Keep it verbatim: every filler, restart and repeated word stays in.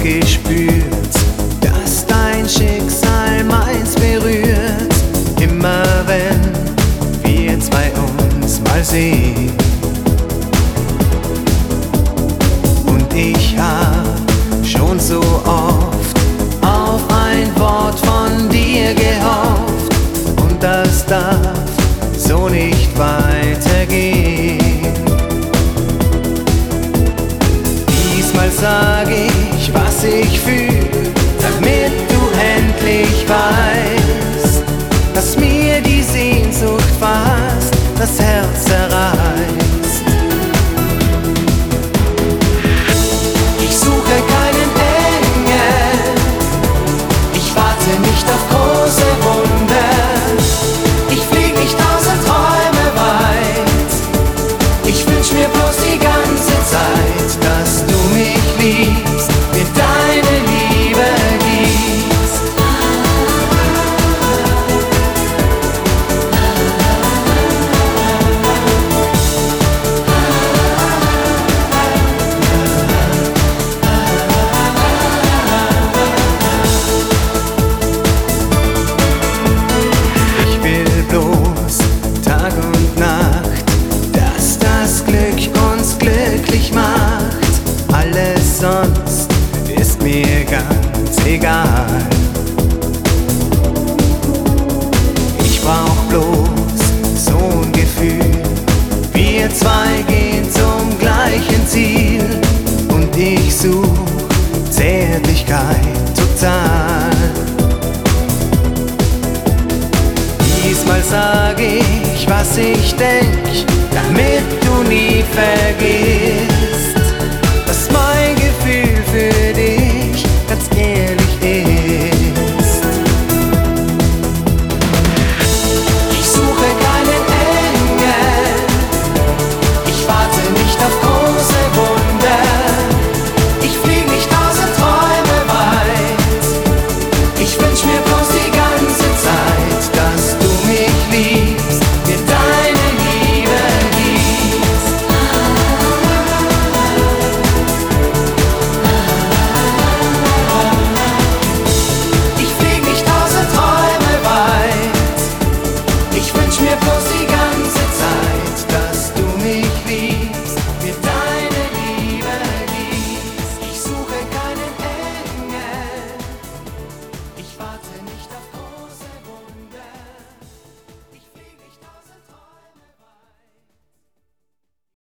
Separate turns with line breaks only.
gespürt, dass dein Schicksal meins berührt. Immer wenn wir zwei uns mal sehen. Und ich hab schon so oft auf ein Wort von dir gehofft. Und das darf so nicht weitergehen. Diesmal sag ich, was ich fühl, damit du endlich weißt, dass mir die Sehnsucht fast das Herz zerreißt. Ich suche keinen Engel, ich warte nicht auf große Wunder, ich flieg nicht tausend Träume weit, ich wünsch mir bloß die ganze Zeit, dass du mich liebst, mir deine Liebe gibst. Ich will bloß Tag und Nacht, dass das Glück uns glücklich macht. Alles sonst ist mir ganz egal. Ich brauch bloß so ein Gefühl, wir zwei gehen zum gleichen Ziel. Und ich such Zärtlichkeit total. Diesmal sag ich, was ich denk, damit du nie vergisst,